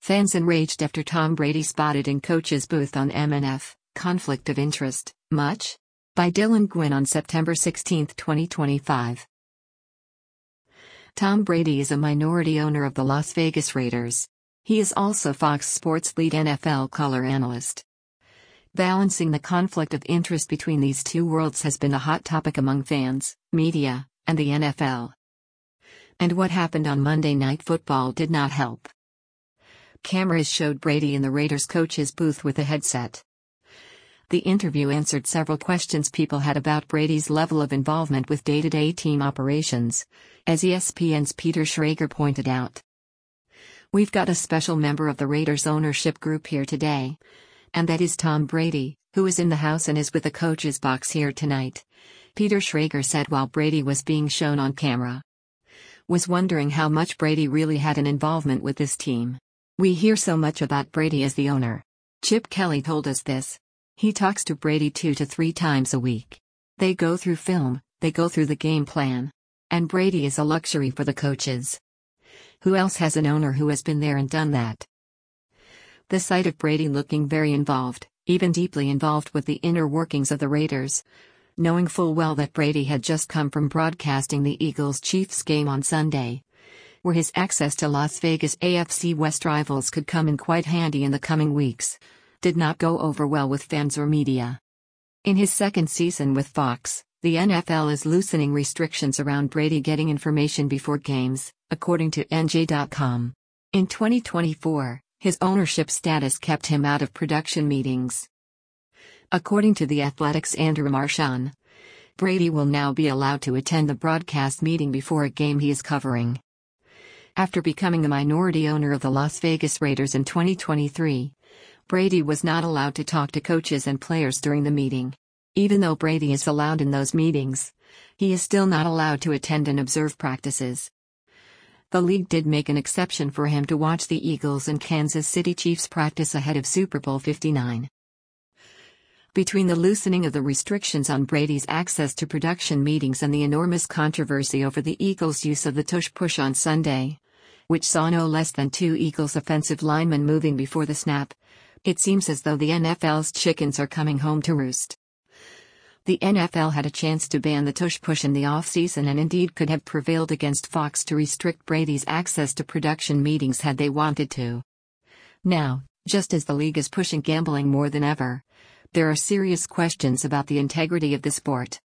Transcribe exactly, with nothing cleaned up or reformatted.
Fans enraged after Tom Brady spotted in coach's booth on M N F, conflict of interest, much? By Dylan Gwynn on September sixteenth, twenty twenty-five. Tom Brady is a minority owner of the Las Vegas Raiders. He is also Fox Sports' lead N F L color analyst. Balancing the conflict of interest between these two worlds has been a hot topic among fans, media, and the N F L. And what happened on Monday Night Football did not help. Cameras showed Brady in the Raiders coach's booth with a headset. The interview answered several questions people had about Brady's level of involvement with day-to-day team operations, as E S P N's Peter Schrager pointed out. "We've got a special member of the Raiders ownership group here today. And that is Tom Brady, who is in the house and is with the coach's box here tonight," Peter Schrager said while Brady was being shown on camera. "Was wondering how much Brady really had an involvement with this team. We hear so much about Brady as the owner. Chip Kelly told us this. He talks to Brady two to three times a week. They go through film, they go through the game plan. And Brady is a luxury for the coaches. Who else has an owner who has been there and done that?" The sight of Brady looking very involved, even deeply involved with the inner workings of the Raiders, knowing full well that Brady had just come from broadcasting the Eagles-Chiefs game on Sunday, where his access to Las Vegas A F C West rivals could come in quite handy in the coming weeks, did not go over well with fans or media. In his second season with Fox, the N F L is loosening restrictions around Brady getting information before games, according to N J dot com. In twenty twenty-four, his ownership status kept him out of production meetings. According to The Athletic's Andrew Marchand, Brady will now be allowed to attend the broadcast meeting before a game he is covering. After becoming a minority owner of the Las Vegas Raiders in twenty twenty-three, Brady was not allowed to talk to coaches and players during the meeting. Even though Brady is allowed in those meetings, he is still not allowed to attend and observe practices. The league did make an exception for him to watch the Eagles and Kansas City Chiefs practice ahead of Super Bowl fifty-nine. Between the loosening of the restrictions on Brady's access to production meetings and the enormous controversy over the Eagles' use of the tush push on Sunday, which saw no less than two Eagles offensive linemen moving before the snap, it seems as though the N F L's chickens are coming home to roost. The N F L had a chance to ban the tush push in the offseason and indeed could have prevailed against Fox to restrict Brady's access to production meetings had they wanted to. Now, just as the league is pushing gambling more than ever, there are serious questions about the integrity of the sport.